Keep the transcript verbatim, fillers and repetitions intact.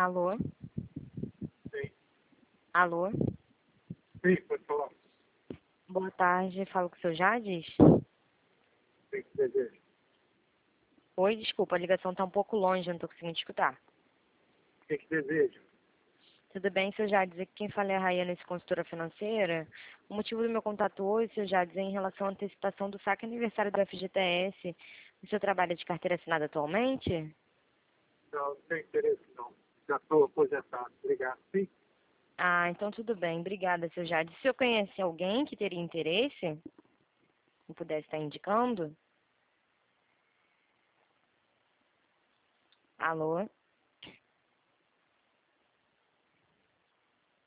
Alô? Sim, Alô? sim, pode falar. Boa tarde, falo com o seu Jades? Tem que desejo. Oi, desculpa, a ligação está um pouco longe, eu não estou conseguindo escutar. O que que desejo? Tudo bem, seu Jades? Aqui quem fala é a Rayana, esse consultora financeira. O motivo do meu contato hoje, seu Jades, é em relação à antecipação do saque aniversário do F G T S. O seu trabalho é de carteira assinada atualmente? Não, não tenho interesse não. Já estou aposentado. Obrigado. Sim, Ah, então tudo bem. Obrigada, seu Jades. Se eu conhece alguém que teria interesse, me pudesse estar indicando? Alô?